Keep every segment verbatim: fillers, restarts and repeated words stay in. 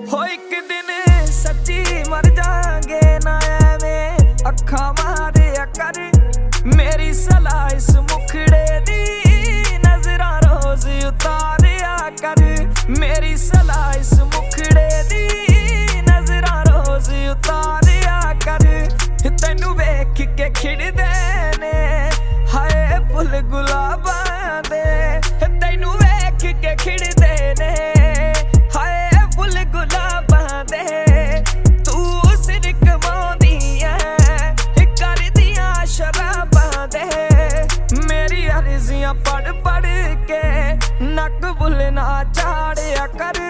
हो एक दिन सच्ची मर जाएंगे ना एवें अखा मारिया कर मेरी सलाह इस मुखड़े दी नजरा रोज उतारिया कर मेरी सलाह इस मुखड़े दी नजरा रोज उतारिया कर तैनू वेख के खिड़दे ने हाय फुल गुलाबां दे तैनू वेख के खिड़दे ने हाय फुल गुलाबां दे तू सिर कमाउंदी ऐ करदियां शराबां दे मेरी अर्जियां पढ़ पढ़ के नक बुल ना चाड़िया कर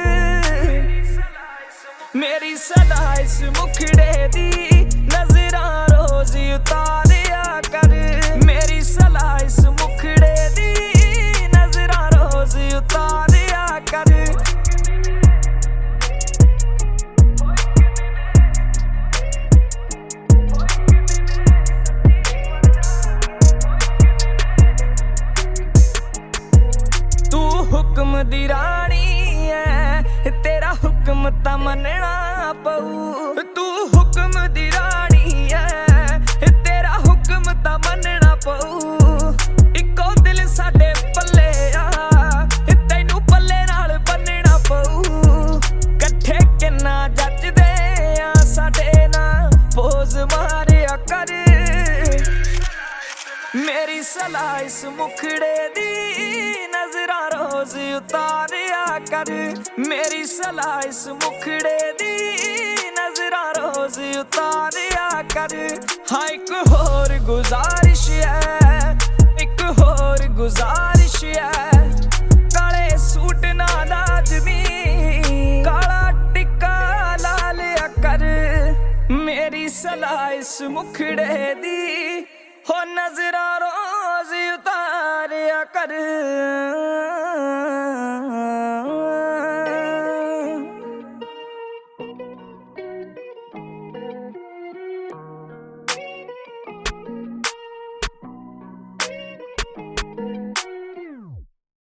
मेरी सलाह इस मुखड़े दी नजरा रोज उतारिया कर मेरी सलाह इस मुखड़े दी नजरा रोज उतारिया कर तू हुक्म दी रानी है तेरा हुक्म ता मनना पऊ तू हुक्म दी रानी है तेरा हुक्म ता मनना पऊ इको दिल साडे पल्ले आ तैनू पल्ले नाल बन्नना पऊ कट्ठे किन्ना जचदे आ साडे ना पोज मारिया कर मेरी सलाह इस मुखड़े दी नजरा रोज उतारिया कर मेरी सलाह इस मुखड़े दी नजरा रोज उतारिया कर हाँ एक होर गुजारिश है एक होर गुजारिश है काले सूट ना लाजमी काला टिक्का ला लिया कर मेरी सलाह इस मुखड़े दी हो नजरा रोज उतारिया कर।